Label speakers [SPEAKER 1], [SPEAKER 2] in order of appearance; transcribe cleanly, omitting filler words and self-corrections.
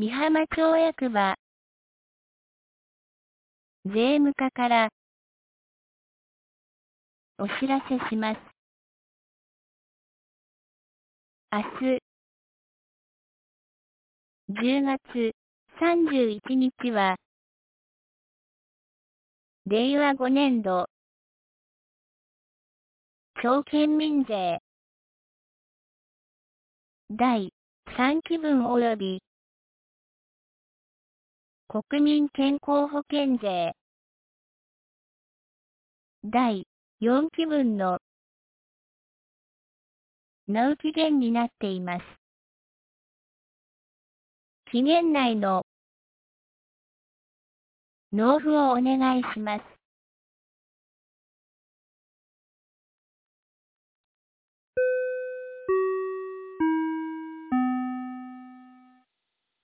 [SPEAKER 1] 美浜町役場税務課からお知らせします。明日10月31日は令和5年度町県民税第3期分及び国民健康保険税第4期分の納期限になっています。期限内の納付をお願いします。